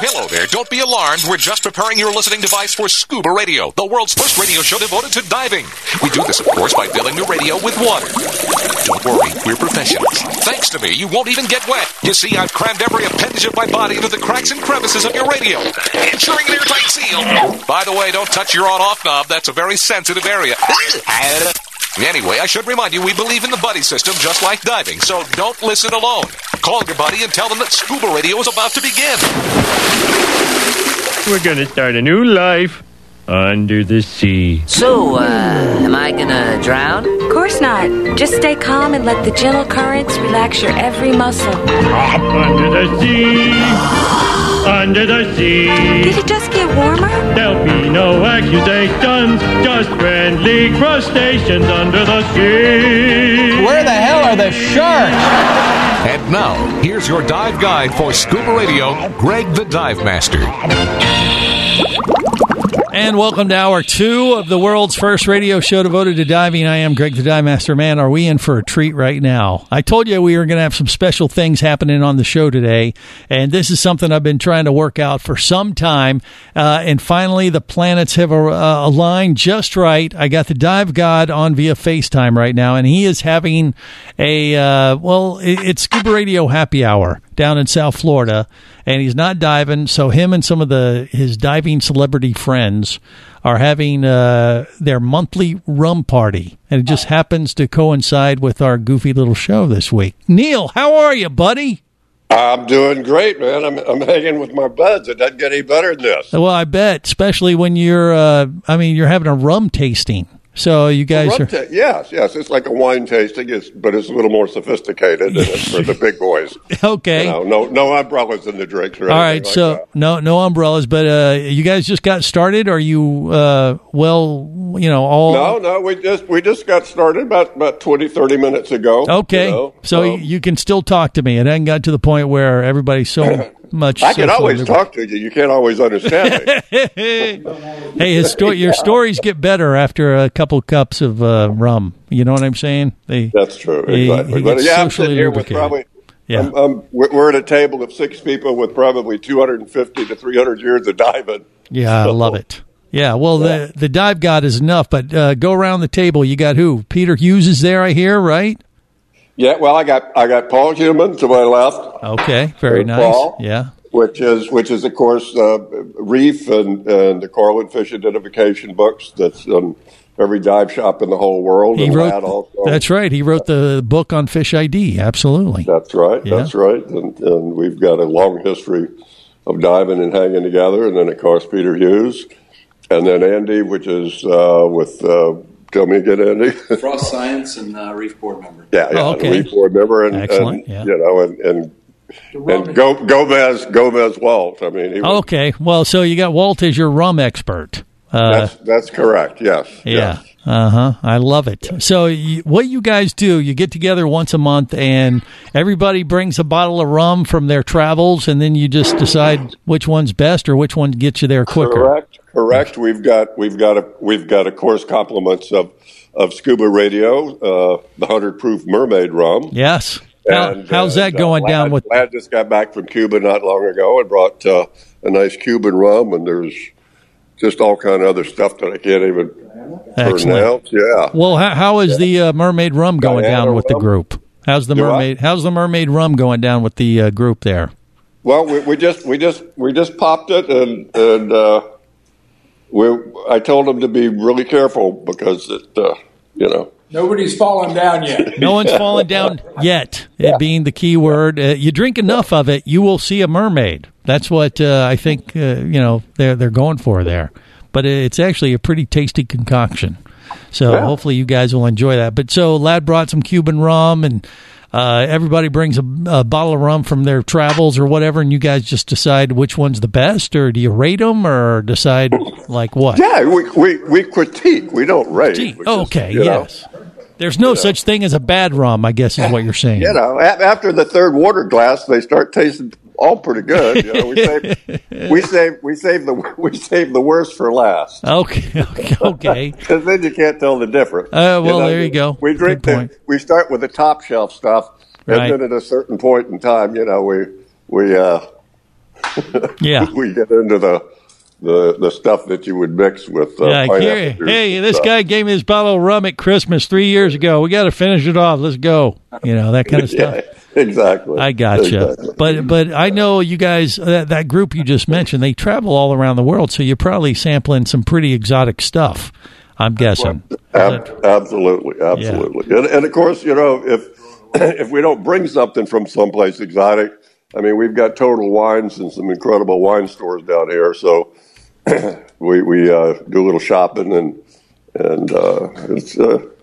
Hello there. Don't be alarmed. We're just preparing your listening device for Scuba Radio, the world's first radio show devoted to diving. We do this, of course, by filling the radio with water. Don't worry, we're professionals. Thanks to me, you won't even get wet. You see, I've crammed every appendage of my body into the cracks and crevices of your radio, ensuring an airtight seal. By the way, don't touch your on-off knob. That's a very sensitive area. Anyway, I should remind you, we believe in the buddy system just like diving, so don't listen alone. Call your buddy and tell them that Scuba Radio is about to begin. We're going to start a new life under the sea. So, am I gonna drown? Of course not. Just stay calm and let the gentle currents relax your every muscle. Under the sea. Under the sea. Did it just get warmer? There'll be no accusations, just friendly crustaceans under the sea. Where the hell are the sharks? And now, here's your dive guide for Scuba Radio, Greg the Dive Master. And welcome to Hour 2 of the world's first radio show devoted to diving. I am Greg the Dive Master. Man, are we in for a treat right now. I told you we were going to have some special things happening on the show today, and this is something I've been trying to work out for some time, and finally the planets have aligned just right. I got the Dive God on via FaceTime right now, and he is having it's Scuba Radio Happy Hour down in South Florida, and he's not diving, so him and some of his diving celebrity friends are having their monthly rum party, and it just happens to coincide with our goofy little show this week. Neil, how are you, buddy? I'm doing great, man. I'm hanging with my buds. It doesn't get any better than this. Well, I bet, especially when you're having a rum tasting. So you guys are... Yes. It's like a wine tasting, but it's a little more sophisticated, and it's for the big boys. Okay. No umbrellas in the drinks or anything. All right, like so that. no umbrellas, but you guys just got started? Are you, all... No, we just got started about 20, 30 minutes ago. Okay, so you can still talk to me. It hasn't got to the point where everybody's so... much. I can always talk to you. You can't always understand me. Hey, your stories get better after a couple cups of rum. You know what I'm saying? That's true. Exactly. I'm sitting here with probably. Yeah. We're at a table of 6 people with probably 250 to 300 years of diving. Yeah, I love it. Yeah, well, the dive god is enough, but go around the table. You got who? Peter Hughes is there, I hear, right? Yeah, well, I got Paul Heumann to my left. Okay, very nice. Paul, yeah, which is of course Reef and the Corlin Fish Identification books. That's every dive shop in the whole world. He wrote. That's right. He wrote the book on Fish ID. Absolutely. That's right. Yeah. That's right. And we've got a long history of diving and hanging together. And then of course Peter Hughes, and then Andy, which is with. Tell me again, Andy. Frost Science and Reef Board member. Yeah, okay. Reef Board member, and excellent. And Gomez Walt. I mean, okay. Well, so you got Walt as your rum expert. That's correct. Yes. Yeah. Yes. I love it. So what you guys do, you get together once a month, and everybody brings a bottle of rum from their travels, and then you just decide which one's best or which one gets you there quicker. Correct. We've got of course compliments of Scuba Radio, the 100 proof mermaid rum. Yes. How's that going down with? Lad just got back from Cuba not long ago and brought a nice Cuban rum, and there's just all kind of other stuff that I can't even pronounce. Yeah. Well, how is the mermaid rum going down with the group? How's the mermaid rum going down with the group there? Well, we just popped it, and I told them to be really careful because nobody's fallen down yet. No one's fallen down yet. It being the key word. You drink enough of it, you will see a mermaid. That's what I think. They're going for there. But it's actually a pretty tasty concoction. So hopefully you guys will enjoy that. But so Lad brought some Cuban rum, and everybody brings a bottle of rum from their travels or whatever, and you guys just decide which one's the best, or do you rate them, or decide like what? Yeah, we critique. We don't rate. Okay, yes. There's no such thing as a bad rum, I guess is what you're saying. After the third water glass, they start tasting all pretty good. We save the worst for last. Okay. Because then you can't tell the difference. There you go. We drink. We start with the top shelf stuff, and then at a certain point in time, we Yeah. we get into the stuff that you would mix with pineapple juice. Hey, this guy gave me this bottle of rum at Christmas 3 years ago. We got to finish it off. Let's go. That kind of stuff. Yeah, exactly. I gotcha. Exactly. But I know you guys, that group you just mentioned, they travel all around the world, so you're probably sampling some pretty exotic stuff, I'm guessing. Absolutely. Yeah. And of course, if we don't bring something from someplace exotic, I mean, we've got Total Wines and some incredible wine stores down here, so we do a little shopping and it's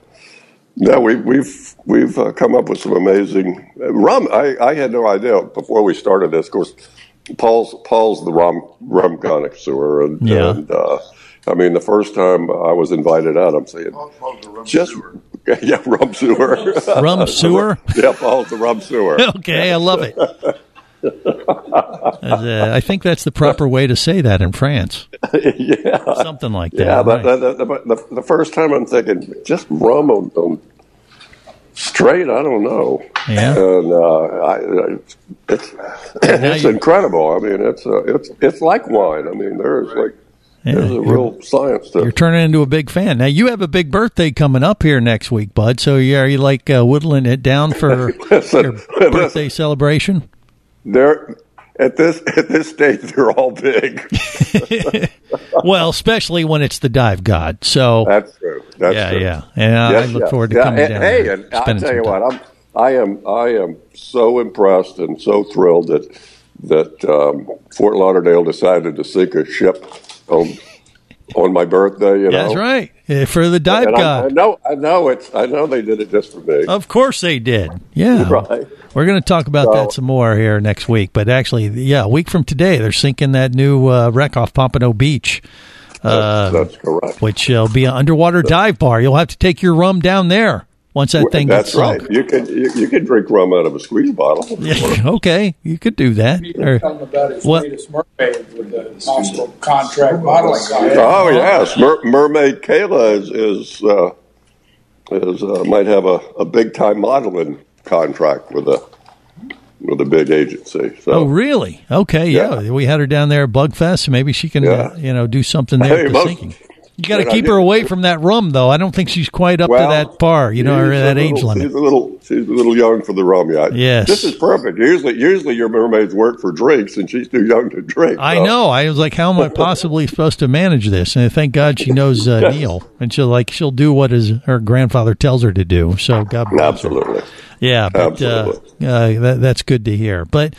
we've come up with some amazing rum. I had no idea before we started this. Of course, Paul's the rum connoisseur, and I mean, the first time I was invited out, I'm saying, rum sewer. Rum sewer? Yeah, Paul's the rum sewer. Okay, I love it. I think that's the proper way to say that in France. Yeah. Something like that. Yeah, but right. the first time I'm thinking, just rum on straight, I don't know. Yeah. And it's incredible. I mean, it's like wine. I mean, there's a real science to it. You're turning into a big fan. Now, you have a big birthday coming up here next week, bud. So are you like whittling it down for your birthday celebration? At this stage, they're all big. Well, especially when it's the Dive God. So that's true. That's true. Yeah. And I look forward to coming down. Hey, and I'll tell you what, I am so impressed and so thrilled that Fort Lauderdale decided to sink a ship on my birthday. That's right, for the Dive God. I know they did it just for me. Of course they did. Yeah, right. We're going to talk about that some more here next week. But actually, a week from today, they're sinking that new wreck off Pompano Beach. That's correct. Which will be an underwater dive bar. You'll have to take your rum down there once that thing gets sunk. That's right. You can drink rum out of a squeeze bottle. Yeah, okay, you could do that. You can tell them about his latest mermaid with the national contract modeling. Oh yes, Mermaid Kayla is might have a big time modeling contract with a big agency. So. Oh, really? Okay, yeah. We had her down there at Bugfest, so maybe she can, do something there at the sinking. You got to keep her away from that rum, though. I don't think she's quite up to that par, or that age limit. She's a little young for the rum yet. Yes, this is perfect. Usually your mermaids work for drinks, and she's too young to drink. So. I know. I was like, how am I possibly supposed to manage this? And thank God she knows Neil, and she'll do what her grandfather tells her to do. So God bless Absolutely. her. Yeah, but that's good to hear. But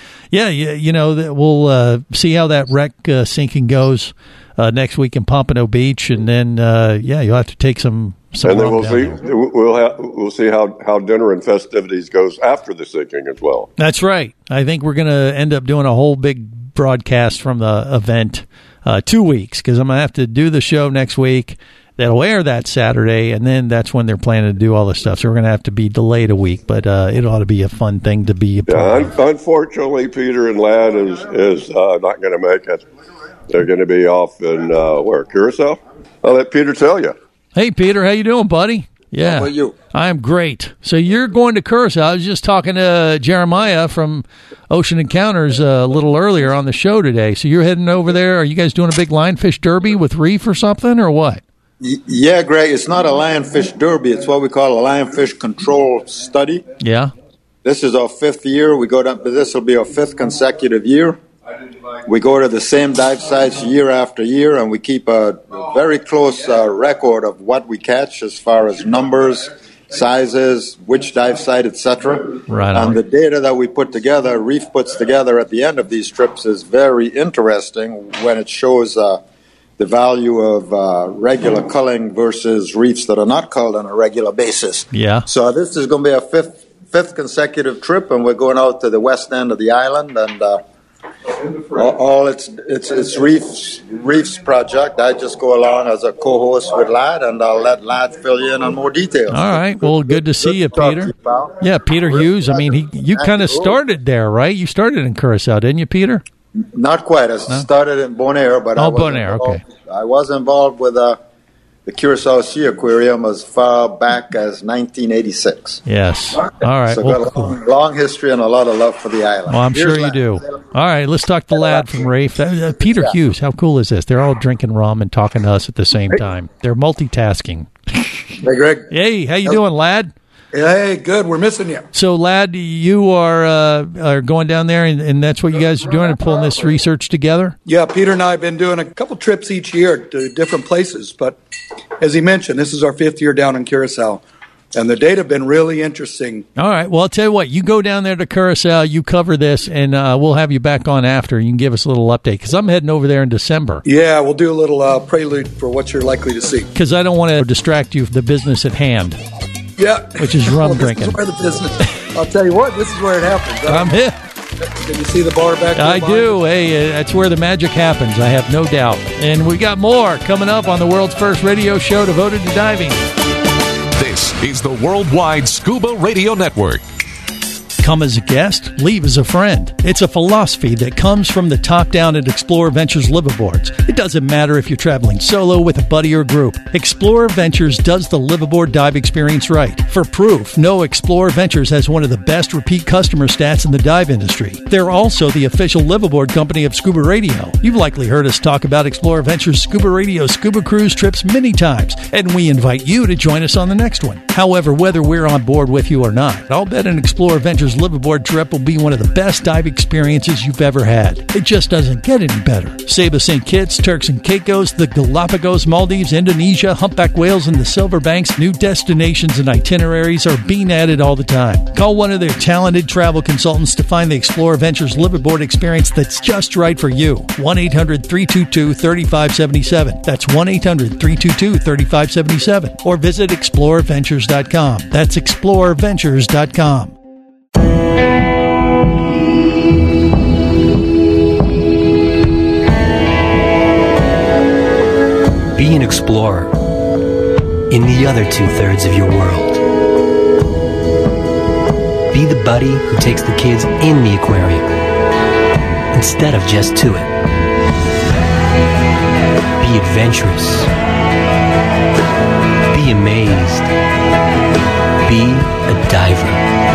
we'll see how that wreck sinking goes next week in Pompano Beach, and then you'll have to take some. And then we'll see how dinner and festivities goes after the sinking as well. That's right. I think we're going to end up doing a whole big broadcast from the event, 2 weeks, because I'm going to have to do the show next week. That'll air that Saturday, and then that's when they're planning to do all this stuff. So we're going to have to be delayed a week, but it ought to be a fun thing to be a part of. Unfortunately, Peter and Ladd is not going to make it. They're going to be off in, Curacao? I'll let Peter tell you. Hey, Peter, how you doing, buddy? Yeah. How about you? I'm great. So you're going to Curacao. I was just talking to Jeremiah from Ocean Encounters a little earlier on the show today. So you're heading over there. Are you guys doing a big lionfish derby with Reef or something, or what? Yeah, Greg, it's not a lionfish derby. It's what we call a lionfish control study. Yeah. This is our 5th year. This will be our 5th consecutive year. We go to the same dive sites year after year, and we keep a very close record of what we catch as far as numbers, sizes, which dive site, etc. Right on. And the data that we put together, Reef puts together at the end of these trips, is very interesting when it shows the value of regular culling versus reefs that are not culled on a regular basis. Yeah. So this is going to be a fifth consecutive trip, and we're going out to the west end of the island, and all it's Reef's project. I just go along as a co-host with Ladd, and I'll let Ladd fill you in on more details. All right. Well, good to see you, Peter. Yeah, Peter Hughes. I mean, you kind of started there, right? You started in Curacao, didn't you, Peter? Not quite. I started in Bonaire, but Bonaire. Okay. I was involved with the the Curacao Sea Aquarium as far back as 1986. Yes. All right. So got a long history and a lot of love for the island. Well, I'm sure you do. All right, let's talk to Lad from Rafe. Peter Hughes, how cool is this? They're all drinking rum and talking to us at the same time. They're multitasking. Hey, Greg. Hey, how you doing, Lad? Hey, good. We're missing you. So, Lad, you are going down there, and that's what you guys are doing, and pulling this research together? Yeah, Peter and I have been doing a couple trips each year to different places. But as he mentioned, this is our 5th year down in Curacao, and the data have been really interesting. All right. Well, I'll tell you what. You go down there to Curacao, you cover this, and we'll have you back on after. You can give us a little update, because I'm heading over there in December. Yeah, we'll do a little prelude for what you're likely to see. Because I don't want to distract you from the business at hand. Yeah. Which is rum drinking. This is where the business. I'll tell you what, this is where it happens. I'm here. Can you see the bar back there? I do. Hey, that's where the magic happens. I have no doubt. And we got more coming up on the world's first radio show devoted to diving. This is the Worldwide Scuba Radio Network. Come as a guest, leave as a friend. It's a philosophy that comes from the top down at Explorer Ventures liveaboards. It doesn't matter if you're traveling solo, with a buddy, or group. Explorer Ventures does the liveaboard dive experience right. For proof, know Explorer Ventures has one of the best repeat customer stats in the dive industry. They're also the official liveaboard company of Scuba Radio. You've likely heard us talk about Explorer Ventures Scuba Radio scuba cruise trips many times, and we invite you to join us on the next one. However, whether we're on board with you or not, I'll bet an Explorer Ventures liveaboard trip will be one of the best dive experiences you've ever had. It just doesn't get any better. Saba St. Kitts, Turks and Caicos, the Galapagos, Maldives, Indonesia, humpback whales, and the Silver Banks, new destinations and itineraries are being added all the time. Call one of their talented travel consultants to find the Explorer Ventures liveaboard experience that's just right for you. 1-800-322-3577. That's 1-800-322-3577. Or visit explorerventures.com. That's explorerventures.com. Be an explorer in the other 2/3 of your world. Be the buddy who takes the kids in the aquarium instead of just to it. Be adventurous. Be amazed. Be a diver.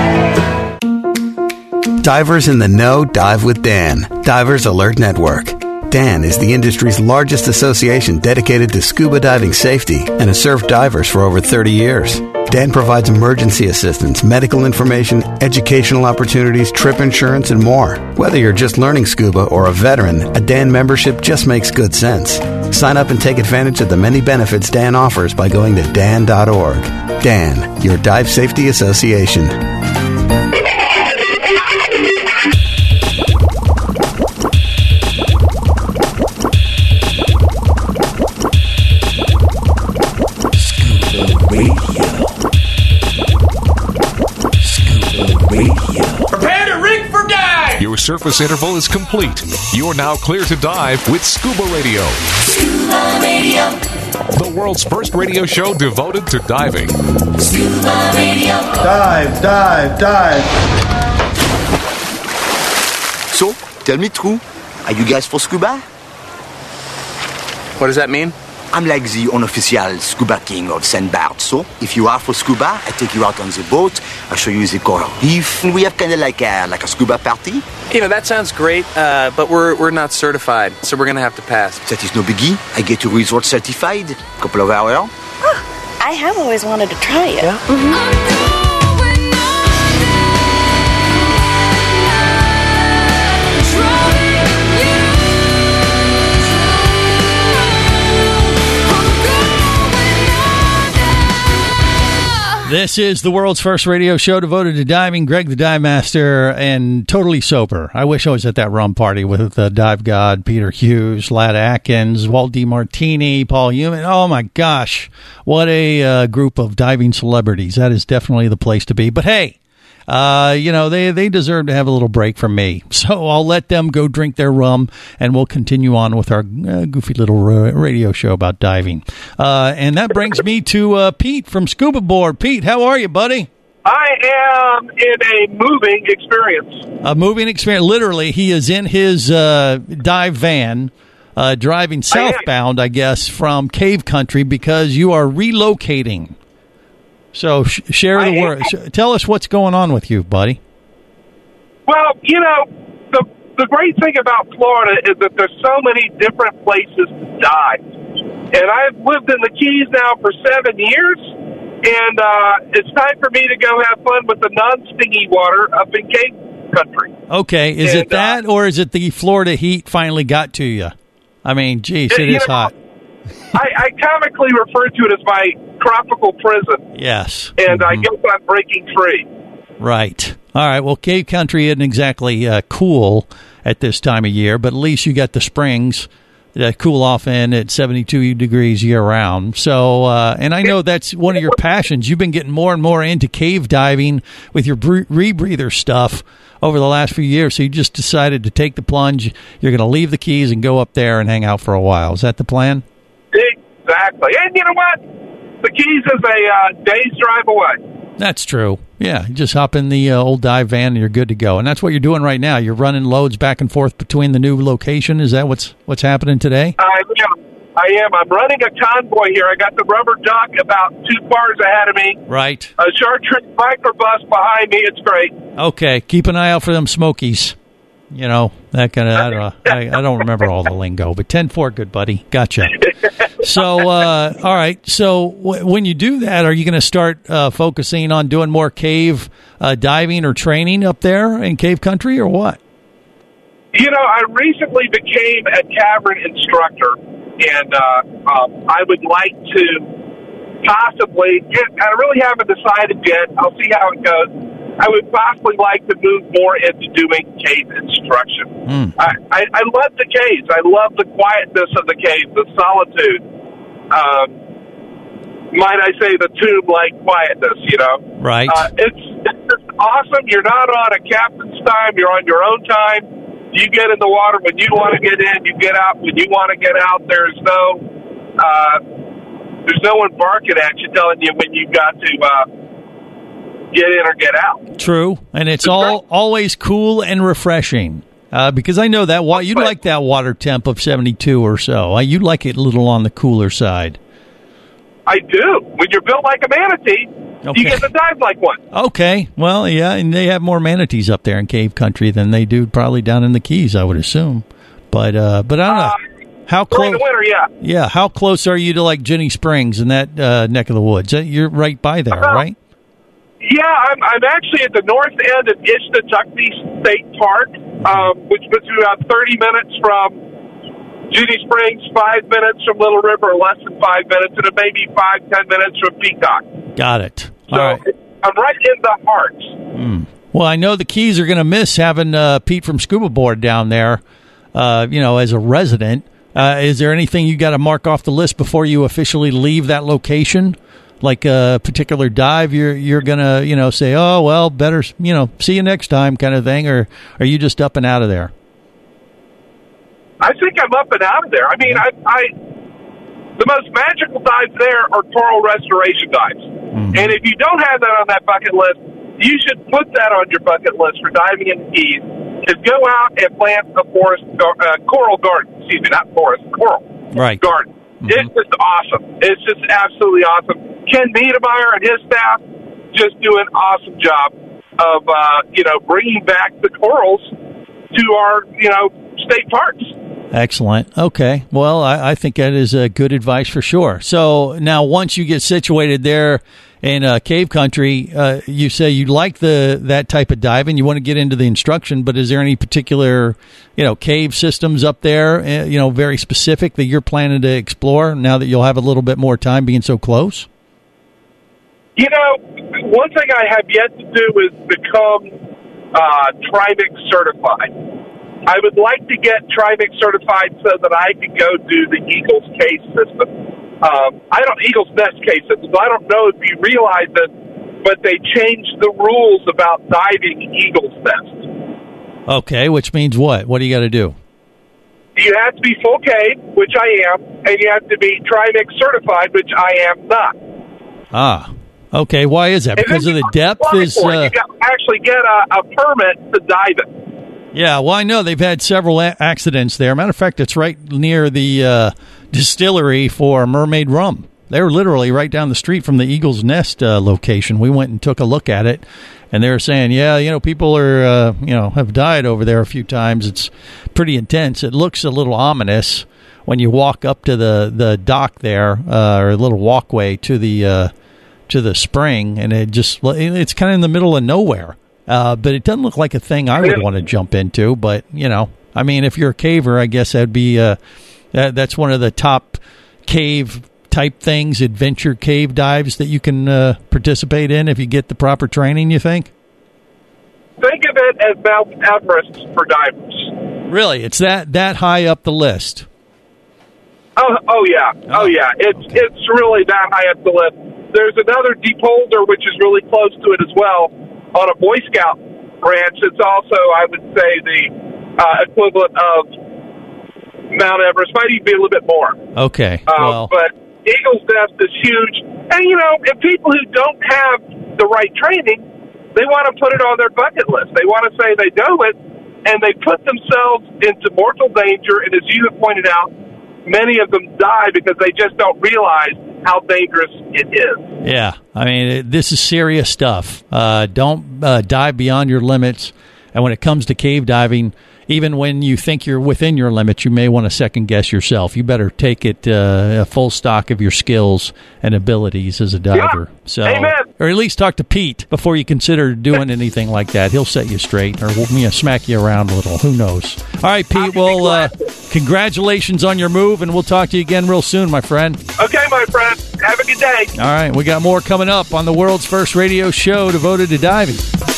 Divers in the know dive with Dan. Divers Alert Network. Dan is the industry's largest association dedicated to scuba diving safety and has served divers for over 30 years. Dan provides emergency assistance, medical information, educational opportunities, trip insurance, and more. Whether you're just learning scuba or a veteran, a Dan membership just makes good sense. Sign up and take advantage of the many benefits Dan offers by going to dan.org. Dan, your dive safety association. Prepare to rig for dive! Your surface interval is complete. You're now clear to dive with Scuba Radio. Scuba Radio. The world's first radio show devoted to diving. Scuba Radio. Dive, dive, dive. So, tell me true. Are you guys for scuba? What does that mean? I'm like the unofficial scuba king of Sandbar. So, if you are for scuba, I take you out on the boat, I show you the coral reef, and we have kind of like a scuba party. You know, that sounds great, but we're not certified, so we're going to have to pass. That is no biggie. I get you resort certified. Couple of hours. I have always wanted to try it. Yeah? Mm-hmm. This is the world's first radio show devoted to diving. Greg the Dive Master, and totally sober. I wish I was at that rum party with the dive god, Peter Hughes, Lad Atkins, Walt DiMartini, Paul Heumann. Oh my gosh, what a group of diving celebrities. That is definitely the place to be. But hey, they deserve to have a little break from me. So I'll let them go drink their rum, and we'll continue on with our goofy little radio show about diving. And that brings me to Pete from Scuba Board. Pete, how are you, buddy? I am in a moving experience. A moving experience. Literally, he is in his dive van, driving southbound, I guess, from Cave Country because you are relocating. So share the word. Tell us what's going on with you, buddy. Well, the great thing about Florida is that there's so many different places to dive. And I've lived in the Keys now for 7 years, and it's time for me to go have fun with the non-stingy water up in Cave Country. Okay, is it that, or is it the Florida heat finally got to you? I mean, geez, it is hot. I comically refer to it as my tropical prison. Yes. And I guess I'm breaking free. Right. All right. Well, Cave Country isn't exactly cool at this time of year, but at least you got the springs that cool off in at 72 degrees year-round. So, and I know that's one of your passions. You've been getting more and more into cave diving with your rebreather stuff over the last few years. So you just decided to take the plunge. You're going to leave the Keys and go up there and hang out for a while. Is that the plan? Exactly. And you know what? The Keys is a day's drive away. That's true. Yeah, you just hop in the old dive van and you're good to go. And that's what you're doing right now. You're running loads back and forth between the new location. Is that what's happening today? I am. I'm running a convoy here. I got the rubber duck about 2 bars ahead of me. Right. A chartreuse microbus behind me. It's great. Okay, keep an eye out for them smokies. You know, that kind of, I don't remember all the lingo, but 10-4, good buddy. Gotcha. So, all right. So when you do that, are you going to start focusing on doing more cave diving or training up there in Cave Country or what? I recently became a cavern instructor, and I would like to possibly, I really haven't decided yet. I'll see how it goes. I would possibly like to move more into doing cave instruction. I love the caves. I love the quietness of the caves, the solitude. Might I say the tomb-like quietness, Right. It's just awesome. You're not on a captain's time. You're on your own time. You get in the water when you want to get in. You get out when you want to get out. There's no one barking at you telling you when you've got to get in or get out. True, and it's always cool and refreshing because I know that you'd like that water temp of 72 or so. You like it a little on the cooler side. I do. When you're built like a manatee, you get to dive like one. Okay, well, yeah, and they have more manatees up there in Cave Country than they do probably down in the Keys, I would assume. But I don't know. How close? During the winter, yeah. Yeah, how close are you to like Ginny Springs in that neck of the woods? You're right by there, right? Yeah, I'm actually at the north end of Ishtatucknee State Park, which puts me about 30 minutes from Ginny Springs, 5 minutes from Little River, less than 5 minutes, and maybe 5-10 minutes from Peacock. Got it. So all right. I'm right in the heart. Well, I know the Keys are going to miss having Pete from Scuba Board down there, as a resident. Is there anything you got to mark off the list before you officially leave that location? Like a particular dive, you're gonna say, oh well, better see you next time, kind of thing, or are you just up and out of there? I think I'm up and out of there. I mean, the most magical dives there are coral restoration dives, and if you don't have that on that bucket list, you should put that on your bucket list for diving in the Keys. Is go out and plant a coral garden. Excuse me, not forest, coral garden. It's just awesome. It's just absolutely awesome. Ken Niedermeyer and his staff just do an awesome job of, bringing back the corals to our, state parks. Excellent. Okay. Well, I think that is good advice for sure. So now once you get situated there in Cave Country, you say you like that type of diving. You want to get into the instruction, but is there any particular, cave systems up there, very specific that you're planning to explore now that you'll have a little bit more time being so close? One thing I have yet to do is become Trimix certified. I would like to get Trimix certified so that I can go do the Eagles case system. Eagles Nest case system. I don't know if you realize it, but they changed the rules about diving Eagles Nest. Okay, which means what? What do you got to do? You have to be full cave, which I am, and you have to be Trimix certified, which I am not. Ah, okay. Why is that? Because of the depth? You actually get a permit to dive it. Yeah, well, I know they've had several accidents there. Matter of fact, it's right near the distillery for Mermaid Rum. They're literally right down the street from the Eagle's Nest location. We went and took a look at it, and they were saying, people are, have died over there a few times. It's pretty intense. It looks a little ominous when you walk up to the dock there, or a little walkway to the spring, and it's kind of in the middle of nowhere. But it doesn't look like a thing I would want to jump into. But, if you're a caver, I guess that'd be that's one of the top cave type things, adventure cave dives that you can participate in if you get the proper training, you think? Think of it as Mount Everest for divers. Really? It's that high up the list? Oh yeah. It's really that high up the list. There's another Deep Boulder, which is really close to it as well, on a Boy Scout ranch. It's also, I would say, the equivalent of Mount Everest. Might even be a little bit more. Okay. But Eagle's Nest is huge. And, if people who don't have the right training, they want to put it on their bucket list. They want to say they know it, and they put themselves into mortal danger. And as you have pointed out, many of them die because they just don't realize how dangerous it is. Yeah, this is serious stuff. Don't dive beyond your limits. And when it comes to cave diving, even when you think you're within your limits, you may want to second guess yourself. You better take it a full stock of your skills and abilities as a diver. Yeah. So, amen. Or at least talk to Pete before you consider doing anything like that. He'll set you straight or smack you around a little. Who knows? All right, Pete. Well, congratulations on your move, and we'll talk to you again real soon, my friend. Okay, my friend. Have a good day. All right. We got more coming up on the world's first radio show devoted to diving.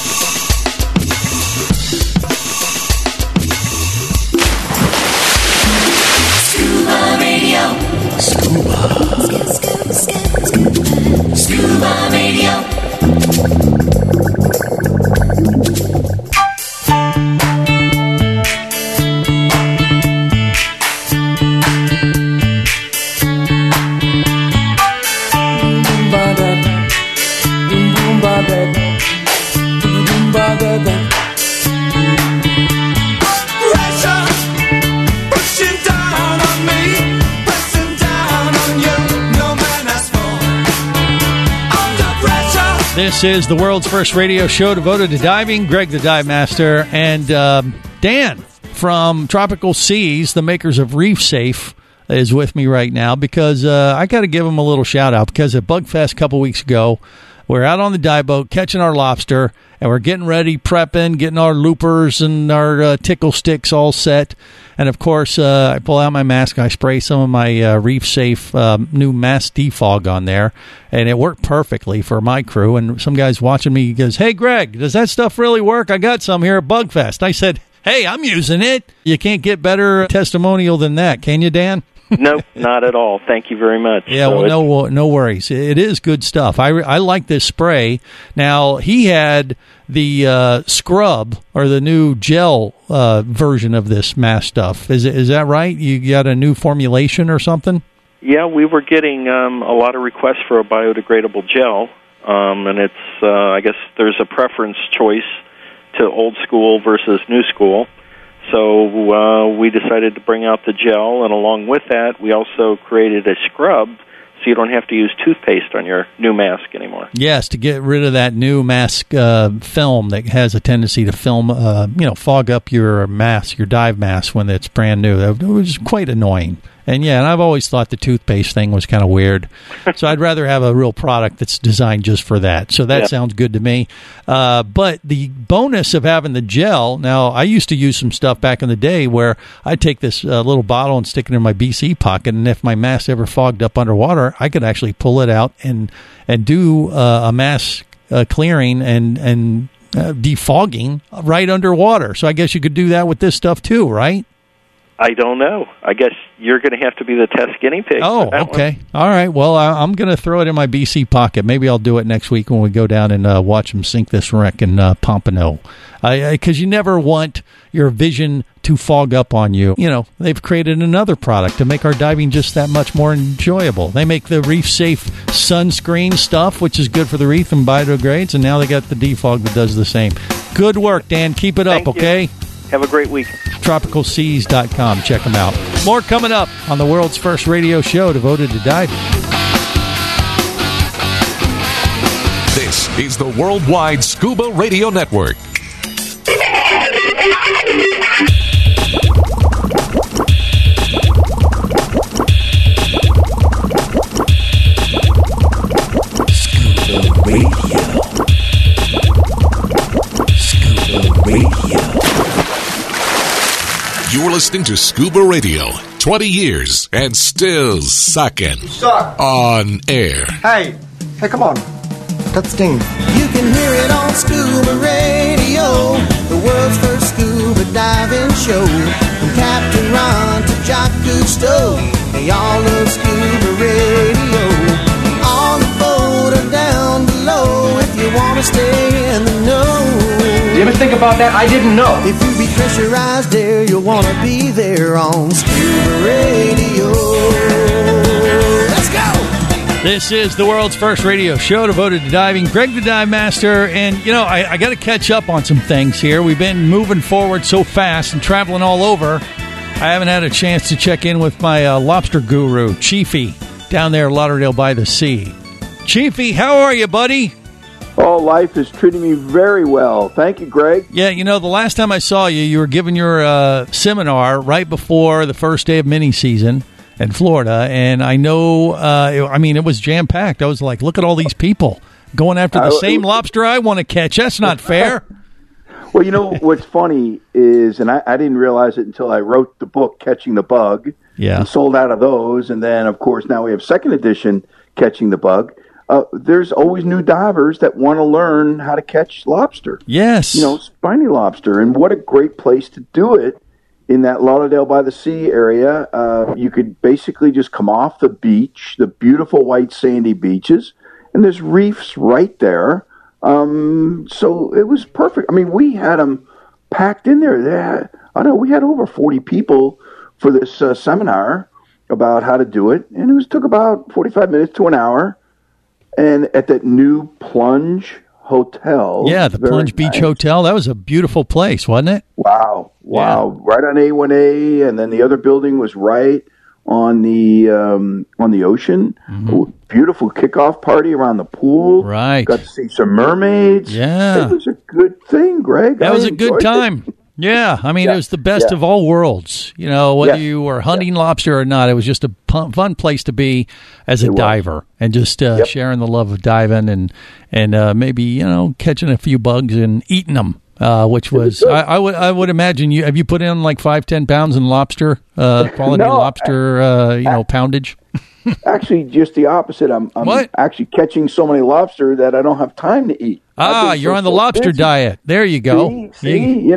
Scuba Radio. This is the world's first radio show devoted to diving. Greg the Dive Master and Dan from Tropical Seas, the makers of Reef Safe, is with me right now because I got to give them a little shout out because at Bugfest a couple weeks ago, we're out on the dive boat catching our lobster and we're getting ready, prepping, getting our loopers and our tickle sticks all set. And, of course, I pull out my mask. I spray some of my Reef Safe new mask defog on there, and it worked perfectly for my crew. And some guy's watching me. He goes, "Hey, Greg, does that stuff really work? I got some here at Bugfest." I said, "Hey, I'm using it." You can't get better testimonial than that, can you, Dan? Nope, not at all. Thank you very much. Yeah, well, no worries. It is good stuff. I like this spray. Now, he had the scrub or the new gel version of this mask stuff. Is that right? You got a new formulation or something? Yeah, we were getting a lot of requests for a biodegradable gel, and it's I guess there's a preference choice to old school versus new school. So we decided to bring out the gel, and along with that, we also created a scrub so you don't have to use toothpaste on your new mask anymore. Yes, to get rid of that new mask film that has a tendency to fog up your mask, your dive mask when it's brand new. It was quite annoying. And I've always thought the toothpaste thing was kind of weird. So I'd rather have a real product that's designed just for that. So that sounds good to me. But the bonus of having the gel, now I used to use some stuff back in the day where I'd take this little bottle and stick it in my BC pocket, and if my mask ever fogged up underwater, I could actually pull it out and do a mask clearing and defogging right underwater. So I guess you could do that with this stuff too, right? I don't know. I guess you're going to have to be the test guinea pig. Oh, okay. All right. Well, I'm going to throw it in my BC pocket. Maybe I'll do it next week when we go down and watch them sink this wreck in Pompano. Because you never want your vision to fog up on you. They've created another product to make our diving just that much more enjoyable. They make the Reef Safe sunscreen stuff, which is good for the reef and biodegrades, and now they got the defog that does the same. Good work, Dan. Keep it up, okay? Have a great week. TropicalSeas.com. Check them out. More coming up on the world's first radio show devoted to diving. This is the Worldwide Scuba Radio Network. Scuba Radio. Scuba Radio. You're listening to Scuba Radio. 20 years and still sucking. Suck. On air. Hey, come on. That's Sting. You can hear it on Scuba Radio, the world's first scuba diving show. From Captain Ron to Jock Cousteau, they all love Scuba Radio. On the boat or down below, if you want to stay in the know. You ever think about that? I didn't know. If you be pressurized there, you'll want to be there on Scuba Radio. Let's go! This is the world's first radio show devoted to diving. Greg the Dive Master, and, I got to catch up on some things here. We've been moving forward so fast and traveling all over. I haven't had a chance to check in with my lobster guru, Chiefy, down there at Lauderdale by the Sea. Chiefy, how are you, buddy? Oh, life is treating me very well. Thank you, Greg. Yeah, the last time I saw you, you were giving your seminar right before the first day of mini season in Florida, and I know, it was jam-packed. I was like, look at all these people going after the same lobster I want to catch. That's not fair. Well, what's funny is, and I didn't realize it until I wrote the book, Catching the Bug, and sold out of those, and then, of course, now we have second edition, Catching the Bug. There's always new divers that want to learn how to catch lobster. Yes. Spiny lobster, and what a great place to do it. In that Lauderdale by the Sea area, you could basically just come off the beach, the beautiful white sandy beaches, and there's reefs right there. So it was perfect. I mean, we had them packed in there. We had over 40 people for this seminar about how to do it, and it took about 45 minutes to an hour. And at that new Plunge Hotel. Yeah, the Plunge Beach Hotel. That was a beautiful place, wasn't it? Wow. Yeah. Right on A1A, and then the other building was right on the ocean. Mm-hmm. Beautiful kickoff party around the pool. Right. Got to see some mermaids. Yeah. It was a good thing, Greg. That was a good time. Yeah, it was the best of all worlds. Whether you were hunting lobster or not, it was just a fun place to be as a diver, and just sharing the love of diving and maybe catching a few bugs and eating them, which was I would imagine you have you put in like 5-10 pounds in lobster quality lobster poundage. Actually, just the opposite. I'm actually catching so many lobster that I don't have time to eat. You're on the lobster diet. There you go. See,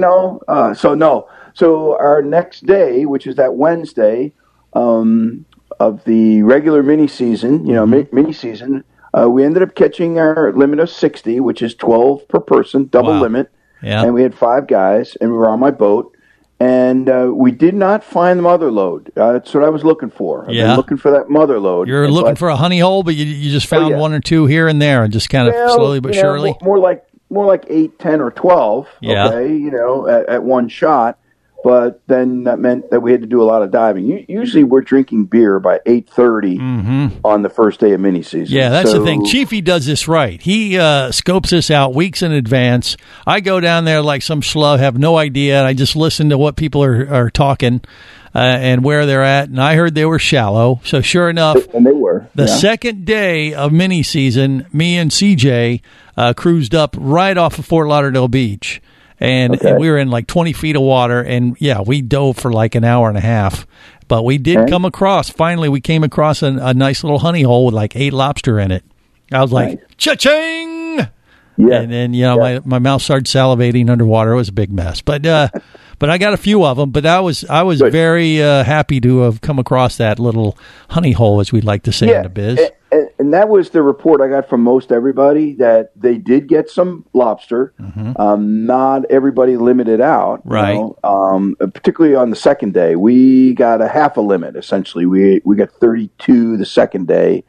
So our next day, which is that Wednesday of the regular mini season, mini season, we ended up catching our limit of 60, which is 12 per person, double limit. Yeah. And we had 5 guys, and we were on my boat. And we did not find the mother lode. That's what I was looking for. I've been looking for that mother lode. You're looking for a honey hole, but you just found one or two here and there, and just kind of slowly but surely. More like 8, 10, or 12. Yeah. Okay, at one shot. But then that meant that we had to do a lot of diving. Usually we're drinking beer by 8:30 on the first day of mini season. Yeah, that's the thing. Chiefy does this right. He scopes this out weeks in advance. I go down there like some schlub, have no idea. I just listen to what people are talking and where they're at. And I heard they were shallow. So sure enough, and they were. The second day of mini season, me and CJ cruised up right off of Fort Lauderdale Beach. And we were in like 20 feet of water, and we dove for like an hour and a half. But we did come across, finally, we came across a nice little honey hole with like 8 lobster in it. I was like, cha-ching! Yeah. And then, my mouth started salivating underwater. It was a big mess. But I got a few of them. But I was very happy to have come across that little honey hole, as we'd like to say in the biz. And that was the report I got from most everybody, that they did get some lobster. Not everybody limited out. Right. Particularly on the second day. We got a half a limit, essentially. We got 32 the second day.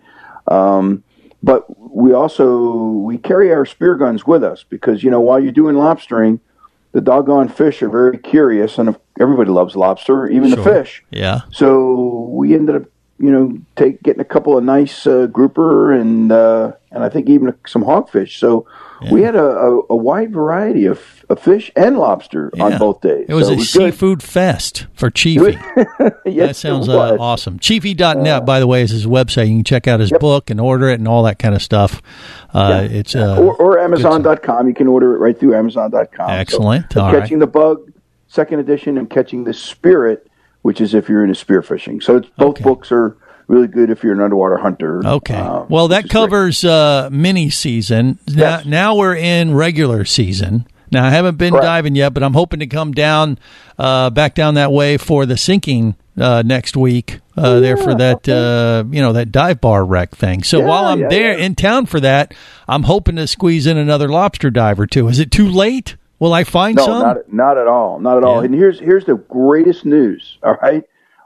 But we carry our spear guns with us because, while you're doing lobstering, the doggone fish are very curious, and everybody loves lobster, even the fish. Yeah. So we ended up, getting a couple of nice grouper and I think even some hogfish. So we had a wide variety of fish and lobster on both days. It was so a seafood fest for Chiefy. That sounds awesome. Chiefy.net, by the way, is his website. You can check out his book and order it and all that kind of stuff. It's or Amazon.com. You can order it right through Amazon.com. Excellent. So Catching the Bug, second edition, and Catching the Spirit, which is if you're into spearfishing. So both books are really good if you're an underwater hunter. Okay. Well, that covers mini season. Now we're in regular season. Now, I haven't been diving yet, but I'm hoping to come down, back down that way for the sinking next week there for that, that dive bar wreck thing. So while I'm there in town for that, I'm hoping to squeeze in another lobster dive or two. Is it too late? Will I find some? No, not at all. Not at all. And here's the greatest news, all right?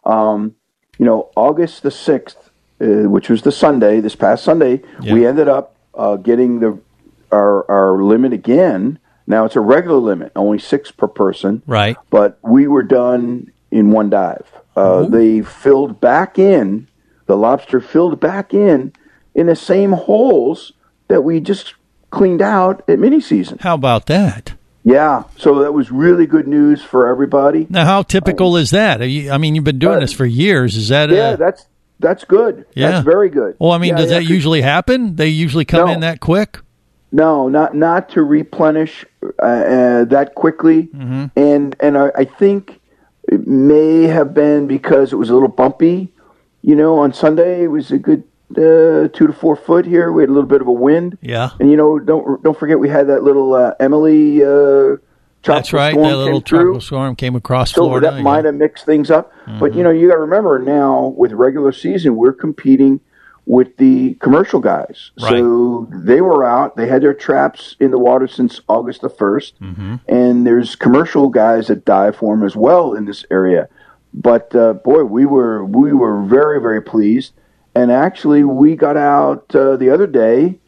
August the 6th, which was the Sunday, this past Sunday, we ended up getting our limit again. Now, it's a regular limit, only 6 per person. Right. But we were done in one dive. They filled back in, the lobster filled back in the same holes that we just cleaned out at mini-season. How about that? Yeah, so that was really good news for everybody. Now, how typical is that? You've been doing this for years. Is that that's good. Yeah. That's very good. Well, does that usually happen? They usually come in that quick? No, not to replenish that quickly. Mm-hmm. And I think it may have been because it was a little bumpy. On Sunday it was a good 2 to 4 foot here. We had a little bit of a wind. Yeah. And don't forget we had that little Emily That's right. That little tropical storm came across Florida. So that might have mixed things up. Mm-hmm. But you got to remember now with regular season we're competing with the commercial guys. Right. So they were out. They had their traps in the water since August the 1st. Mm-hmm. And there's commercial guys that dive for them as well in this area. But, boy, we were very, very pleased. And actually, we got out the other day,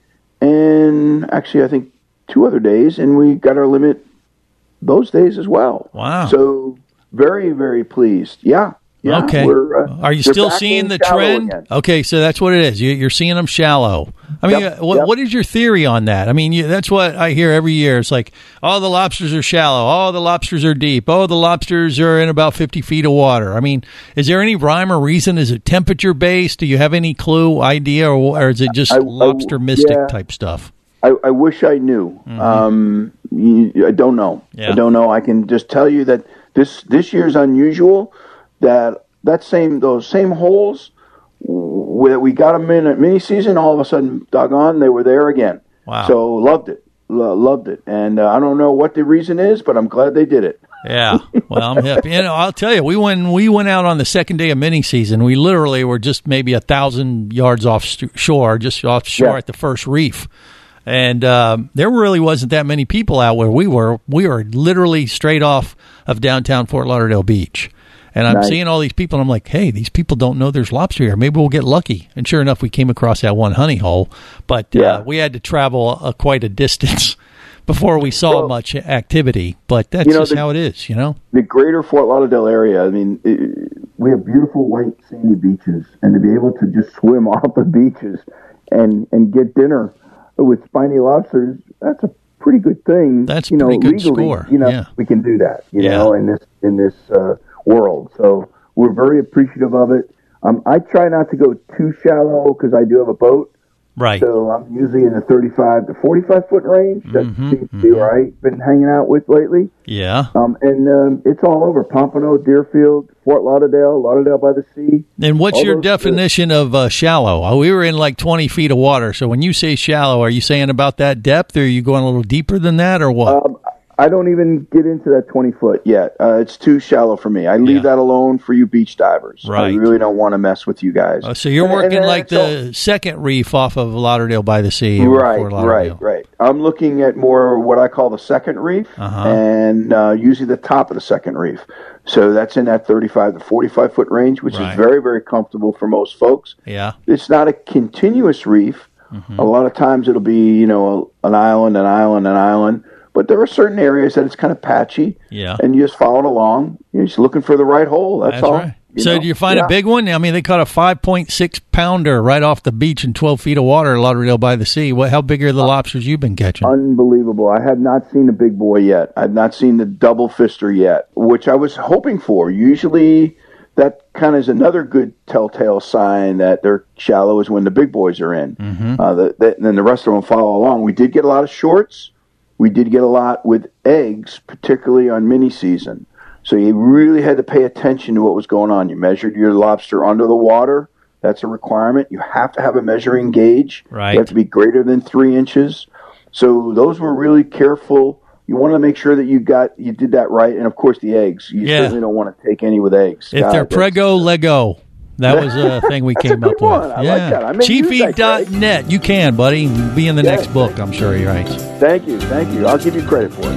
and actually I think 2 other days, and we got our limit those days as well. Wow. So very, very pleased. Yeah. Yeah, okay. Are you still seeing the trend? Again. Okay, so that's what it is. You're seeing them shallow. What is your theory on that? That's what I hear every year. It's like, oh, the lobsters are shallow. Oh, the lobsters are deep. Oh, the lobsters are in about 50 feet of water. Is there any rhyme or reason? Is it temperature-based? Do you have any clue, idea, or is it just lobster mystic type stuff? I wish I knew. Mm-hmm. I don't know. Yeah. I don't know. I can just tell you that this year's unusual. Those same holes that we got them in at mini season, all of a sudden, doggone, they were there again. Wow! So loved it, and I don't know what the reason is, but I'm glad they did it. Yeah, well, I'm happy. I'll tell you, we went out on the second day of mini season. We literally were just maybe 1,000 yards offshore at the first reef. And there really wasn't that many people out where we were. We were literally straight off of downtown Fort Lauderdale Beach. And I'm seeing all these people, and I'm like, hey, these people don't know there's lobster here. Maybe we'll get lucky. And sure enough, we came across that one honey hole. But we had to travel quite a distance before we saw much activity. But that's just how it is, The greater Fort Lauderdale area, we have beautiful white sandy beaches. And to be able to just swim off the beaches and get dinner with spiny lobsters, that's a pretty good thing. That's a pretty good score. We can do that, in this world. So we're very appreciative of it. I try not to go too shallow because I do have a boat. Right. So I'm usually in the 35 to 45 foot range. That seems to be where I've been hanging out with lately. Yeah. And it's all over. Pompano, Deerfield, Fort Lauderdale, Lauderdale by the Sea. And what's your definition of shallow? We were in like 20 feet of water. So when you say shallow, are you saying about that depth, or are you going a little deeper than that, or what? I don't even get into that 20 foot yet. It's too shallow for me. I leave that alone for you beach divers. Right. I really don't want to mess with you guys. So you're working the second reef off of Lauderdale by the Sea. Right. I'm looking at more what I call the second reef, and usually the top of the second reef. So that's in that 35 to 45 foot range, which is very, very comfortable for most folks. Yeah. It's not a continuous reef. Mm-hmm. A lot of times it'll be, an island. but there are certain areas that it's kind of patchy. Yeah. And you just follow it along. You're just looking for the right hole. That's all. Right. So do you find a big one? I mean, they caught a 5.6 pounder right off the beach in 12 feet of water at Lauderdale by the Sea. How big are the lobsters you've been catching? Unbelievable. I have not seen a big boy yet. I've not seen the double fister yet, which I was hoping for. Usually that kind of is another good telltale sign that they're shallow is when the big boys are in. Mm-hmm. Then the rest of them follow along. We did get a lot of shorts. We did get a lot with eggs, particularly on mini season. So you really had to pay attention to what was going on. You measured your lobster under the water. That's a requirement. You have to have a measuring gauge. Right. You have to be greater than 3 inches. So those were really careful. You want to make sure that you did that right. And, of course, the eggs. You certainly don't want to take any with eggs. If they're prego, Lego. That was a thing we came up with. I like that. Chiefeat.net. You can, buddy. Be in the next book, I'm sure he writes. Thank you. I'll give you credit for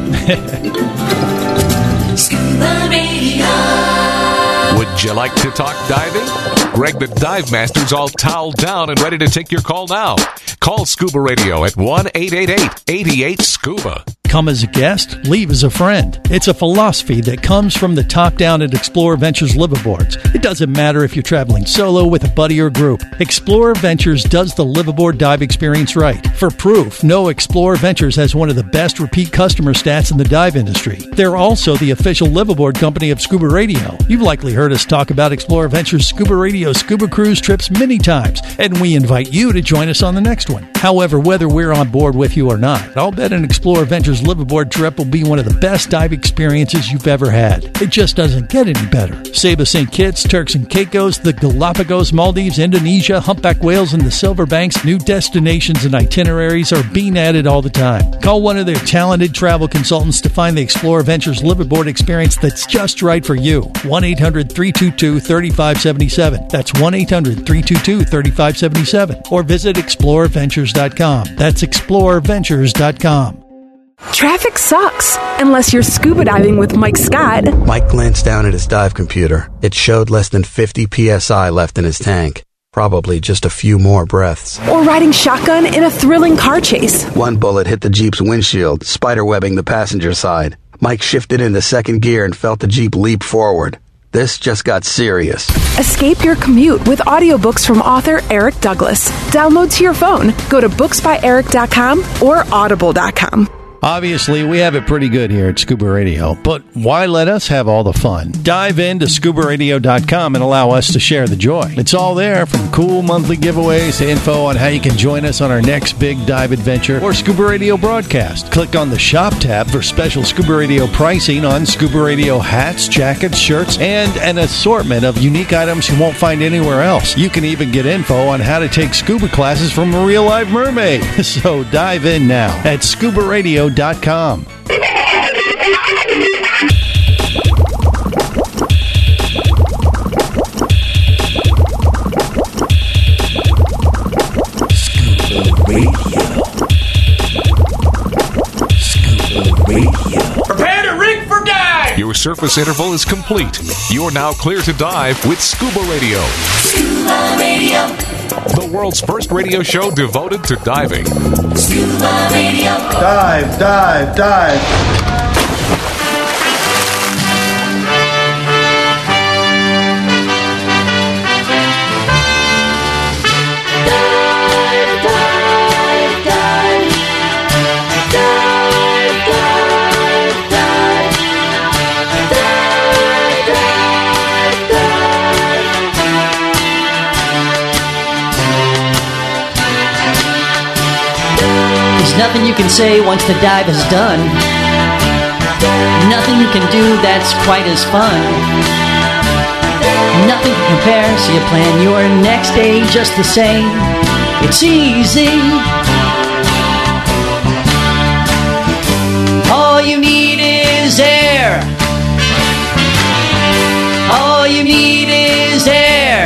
it. Scuba Radio. Would you like to talk diving? Greg the Dive Master's all toweled down and ready to take your call now. Call Scuba Radio at 1-888-88-SCUBA. Come as a guest, leave as a friend. It's a philosophy that comes from the top down at Explorer Ventures liveaboards. It doesn't matter if you're traveling solo, with a buddy, or group. Explorer Ventures does the liveaboard dive experience right. For proof, know Explorer Ventures has one of the best repeat customer stats in the dive industry. They're also the official liveaboard company of Scuba Radio. You've likely heard us talk about Explorer Ventures Scuba Radio scuba cruise trips many times, and we invite you to join us on the next one. However, whether we're on board with you or not, I'll bet an Explorer Ventures liveaboard trip will be one of the best dive experiences you've ever had. It just doesn't get any better. Saba St. Kitts, Turks and Caicos, the Galapagos, Maldives, Indonesia, humpback whales, and the Silver Banks, new destinations and itineraries are being added all the time. Call one of their talented travel consultants to find the Explorer Ventures liveaboard experience that's just right for you. 1-800-322-3577. That's 1-800-322-3577. Or visit explorerventures.com. That's explorerventures.com. Traffic sucks, unless you're scuba diving with Mike Scott. Mike glanced down at his dive computer. It showed less than 50 psi left in his tank. Probably just a few more breaths. Or riding shotgun in a thrilling car chase. One bullet hit the Jeep's windshield, spiderwebbing the passenger side. Mike shifted into second gear and felt the Jeep leap forward. This just got serious. Escape your commute with audiobooks from author Eric Douglas. Download to your phone. Go to booksbyeric.com or audible.com. Obviously, we have it pretty good here at Scuba Radio, but why let us have all the fun? Dive into ScubaRadio.com and allow us to share the joy. It's all there, from cool monthly giveaways to info on how you can join us on our next big dive adventure or Scuba Radio broadcast. Click on the Shop tab for special Scuba Radio pricing on Scuba Radio hats, jackets, shirts, and an assortment of unique items you won't find anywhere else. You can even get info on how to take scuba classes from a real-life mermaid. So dive in now at ScubaRadio.com. Prepare to rig for dive! Your surface interval is complete. You're now clear to dive with Scuba Radio. Scuba Radio. The world's first radio show devoted to diving. Scuba Radio. Dive, dive, dive. There's nothing you can say once the dive is done. Nothing you can do that's quite as fun. Nothing can compare, so you plan your next day just the same. It's easy. All you need is air. All you need is air.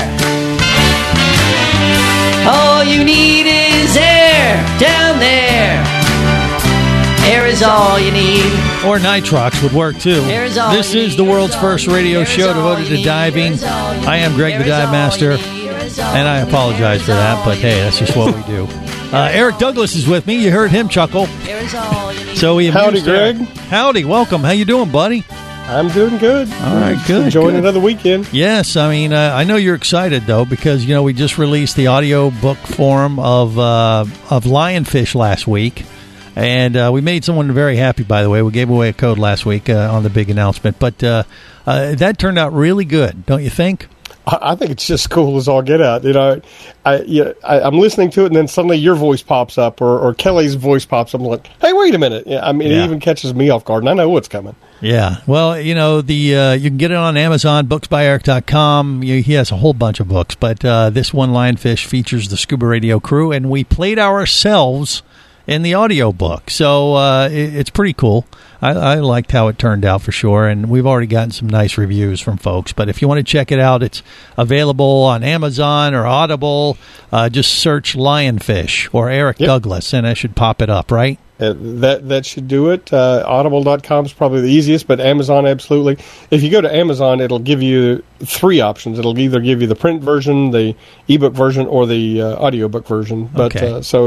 All you need is air down there. Air is all you need. Or nitrox would work too. This is the world's first radio show devoted to diving. I am Greg the Dive Master, and I apologize for that, but hey, that's just what we do. Eric Douglas is with me. You heard him chuckle. There is all you need. So Howdy, Greg. Howdy, welcome. How you doing, buddy? I'm doing good. All right, good. Enjoying another weekend. Yes, I mean, I know you're excited, though, because, we just released the audio book form of Lionfish last week. And we made someone very happy, by the way. We gave away a code last week on the big announcement. But that turned out really good, don't you think? I think it's just cool as all get out. I'm listening to it, and then suddenly your voice pops up, or Kelly's voice pops up. I'm like, hey, wait a minute. It even catches me off guard, and I know what's coming. Yeah. Well, you can get it on Amazon, booksbyeric.com. He has a whole bunch of books, but this one, Lionfish, features the Scuba Radio crew, and we played ourselves in the audio book. So it's pretty cool. I liked how it turned out for sure, and we've already gotten some nice reviews from folks. But if you want to check it out, it's available on Amazon or Audible. Just search Lionfish or Eric Douglas, and it should pop it up, right? That should do it. Audible.com is probably the easiest, but Amazon, absolutely. If you go to Amazon, it'll give you three options. It'll either give you the print version, the ebook version, or the audiobook version. But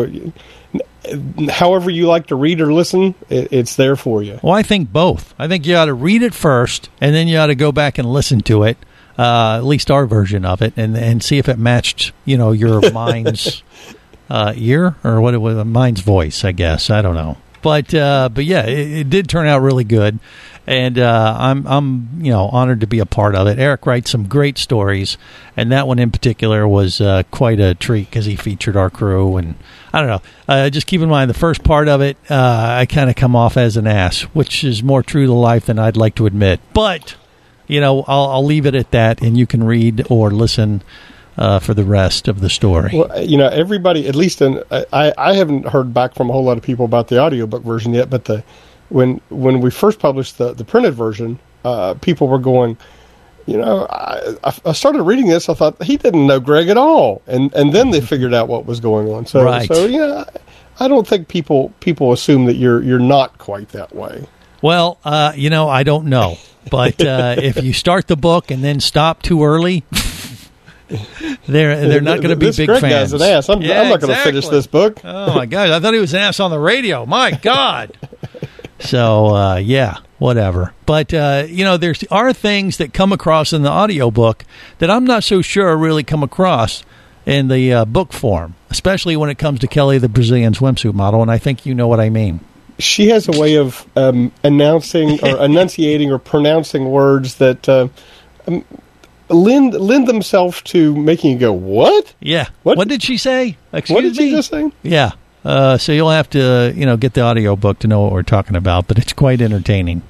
however you like to read or listen, it's there for you. Well, I think both. I think you ought to read it first, and then you ought to go back and listen to it, at least our version of it, and see if it matched, your mind's ear, or what it was, mind's voice, I guess. I don't know. But yeah, it did turn out really good. And I'm honored to be a part of it. Eric writes some great stories, and that one in particular was quite a treat because he featured our crew. And I don't know, just keep in mind the first part of it, I kind of come off as an ass, which is more true to life than I'd like to admit. But I'll leave it at that, and you can read or listen for the rest of the story. Well, everybody, at least I haven't heard back from a whole lot of people about the audiobook version yet, but when we first published the printed version, people were going, I started reading this, I thought, he didn't know Greg at all. And then they figured out what was going on. So, right. I don't think people assume that you're not quite that way. Well, I don't know. But if you start the book and then stop too early, they're not going to be big Greg fans. Guy's an ass. I'm not going to finish this book. Oh my God! I thought he was an ass on the radio. My God! So whatever. But there are things that come across in the audiobook that I'm not so sure really come across in the book form, especially when it comes to Kelly, the Brazilian swimsuit model. And I think you know what I mean. She has a way of announcing or enunciating or pronouncing words that lend themselves to making you go, what? Yeah. What did she say? Excuse what did me? she just say? Yeah. So you'll have to, get the audiobook to know what we're talking about, but it's quite entertaining.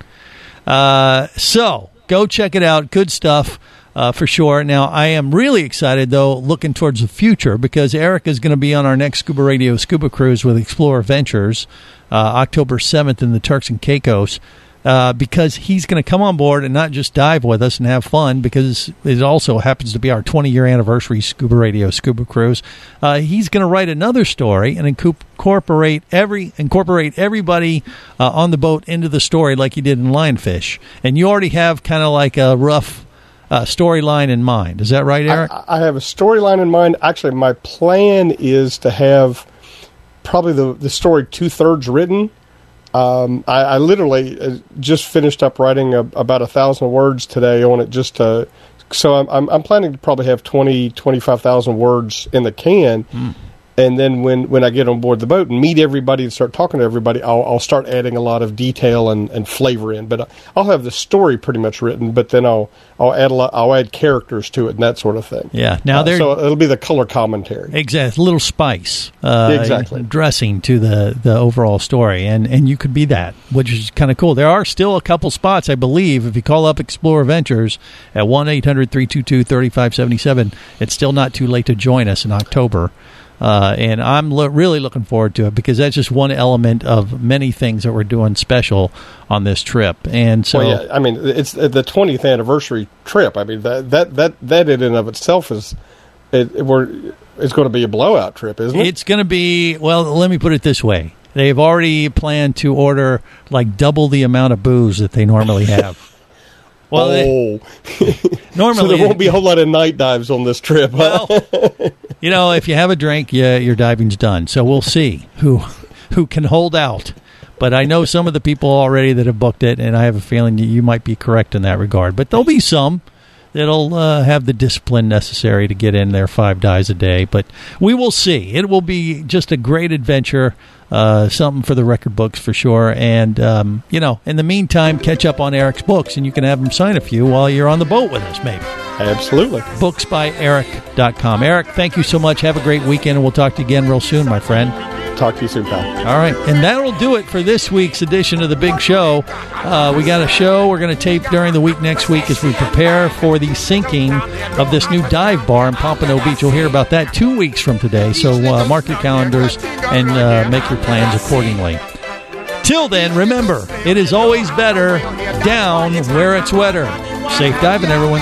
So go check it out. Good stuff for sure. Now, I am really excited, though, looking towards the future, because Eric is going to be on our next Scuba Radio Scuba Cruise with Explorer Ventures, October 7th in the Turks and Caicos. Because he's going to come on board and not just dive with us and have fun, because it also happens to be our 20-year anniversary Scuba Radio Scuba Cruise. He's going to write another story and incorporate everybody on the boat into the story like he did in Lionfish. And you already have kind of like a rough storyline in mind. Is that right, Eric? I have a storyline in mind. Actually, my plan is to have probably the story 2/3 written. I literally just finished up writing about 1,000 words today on it. So I'm planning to probably have 25,000 words in the can. And then when I get on board the boat and meet everybody and start talking to everybody, I'll start adding a lot of detail and flavor in. But I'll have the story pretty much written, but then I'll add characters to it and that sort of thing. Yeah. Now so it'll be the color commentary. Exactly. A little spice. Exactly. Dressing to the overall story. And you could be that, which is kind of cool. There are still a couple spots, I believe. If you call up Explorer Ventures at 1-800-322-3577, it's still not too late to join us in October. And I'm really looking forward to it, because that's just one element of many things that we're doing special on this trip. And so, well, yeah, I mean, it's the 20th anniversary trip. I mean, that in and of itself is it's going to be a blowout trip, isn't it? It's going to be. Well, let me put it this way: they've already planned to order like double the amount of booze that they normally have. Well, normally so there won't be a whole lot of night dives on this trip. Well, if you have a drink, your diving's done. So we'll see who can hold out. But I know some of the people already that have booked it, and I have a feeling that you might be correct in that regard. But there'll be some that'll have the discipline necessary to get in their 5 dives a day. But we will see. It will be just a great adventure, something for the record books for sure. And, in the meantime, catch up on Eric's books, and you can have him sign a few while you're on the boat with us, maybe. Absolutely. Booksbyeric.com. Eric, thank you so much. Have a great weekend, and we'll talk to you again real soon, my friend. Talk to you soon, pal. All right, and that'll do it for this week's edition of The Big Show. We got a show we're going to tape during the week next week as we prepare for the sinking of this new dive bar in Pompano Beach. You'll hear about that 2 weeks from today, so mark your calendars and make your plans accordingly. Till then, remember, it is always better down where it's wetter. Safe diving, everyone.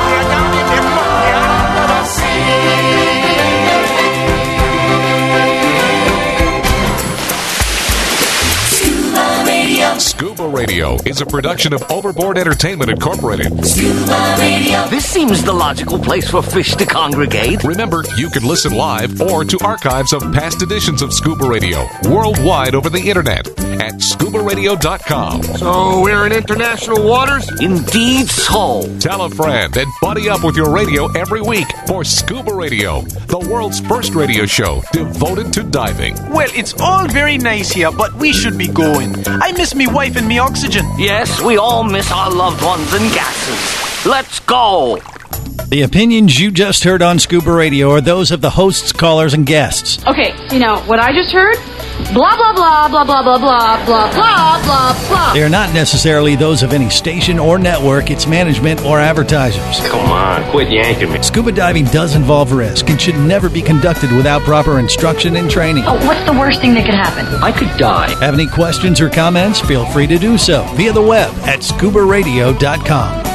Scuba Radio is a production of Overboard Entertainment Incorporated. Scuba Radio. This seems the logical place for fish to congregate. Remember, you can listen live or to archives of past editions of Scuba Radio worldwide over the internet at scubaradio.com. So we're in international waters? Indeed so. Tell a friend and buddy up with your radio every week for Scuba Radio, the world's first radio show devoted to diving. Well, it's all very nice here, but we should be going. I miss me wife and me oxygen. Yes, we all miss our loved ones and gases. Let's go. The opinions you just heard on Scuba Radio are those of the hosts, callers, and guests. Okay, what I just heard? Blah, blah, blah, blah, blah, blah, blah, blah, blah, blah, blah. They are not necessarily those of any station or network, its management, or advertisers. Come on, quit yanking me. Scuba diving does involve risk and should never be conducted without proper instruction and training. Oh, what's the worst thing that could happen? I could die. Have any questions or comments? Feel free to do so via the web at scubaradio.com.